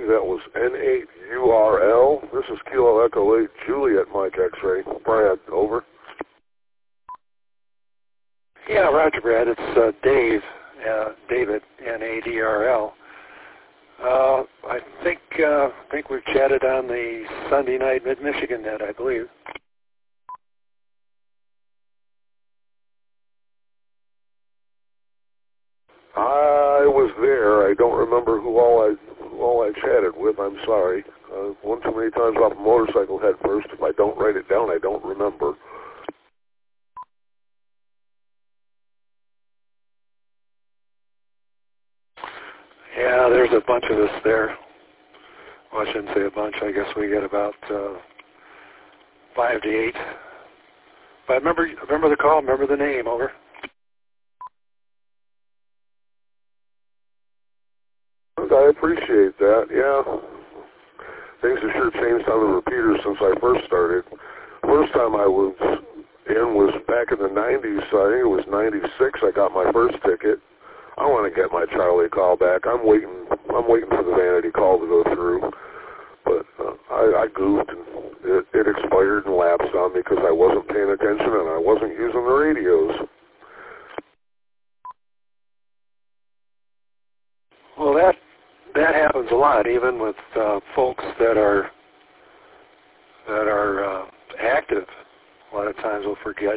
believe that was N8URL. This is Kilo Echo 8 Juliet Mike X-Ray. Brad, over. Yeah, Roger, Brad. It's Dave, David, N8DRL. I think we've chatted on the Sunday night Mid-Michigan net, I believe. I was there. I don't remember who all I chatted with. I'm sorry. One too many times off a motorcycle head first. If I don't write it down, I don't remember. Yeah, there's a bunch of us there. Well, I shouldn't say a bunch. I guess we get about 5 to 8. But I remember the call. Remember the name. Over. I appreciate that. Yeah, things have sure changed on the repeaters since I first started. First time I was in was back in the 90s. I think it was 96. I got my first ticket. I want to get my Charlie call back. I'm waiting for the vanity call to go through. But I goofed and it expired and lapsed on me because I wasn't paying attention and I wasn't using the radios. Well, that happens a lot, even with folks that are active. A lot of times we'll forget,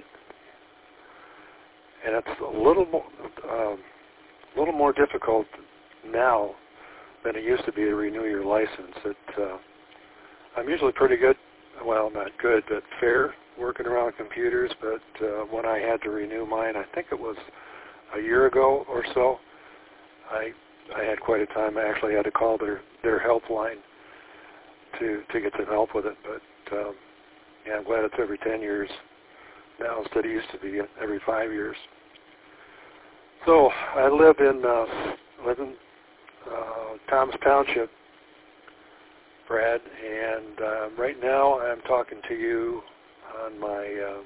and it's a little more difficult now than it used to be to renew your license. I'm usually pretty good, well, not good, but fair working around computers. But when I had to renew mine, I think it was a year ago or so, I had quite a time. I actually had to call their helpline to get some help with it. But yeah, I'm glad it's every 10 years now instead of used to be every 5 years. So I live in Thomas Township, Brad, and right now I'm talking to you on my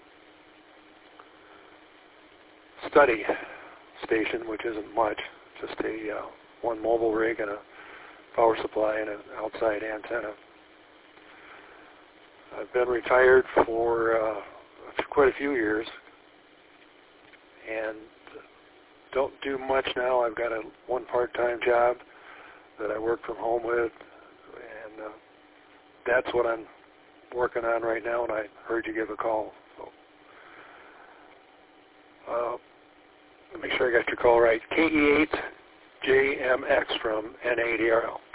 study station, which isn't much, just a one mobile rig and a power supply and an outside antenna. I've been retired for quite a few years and don't do much now. I've got one part-time job that I work from home with, and that's what I'm working on right now, and I heard you give a call. So let me make sure I got your call right. KE8JMX from N8DRL.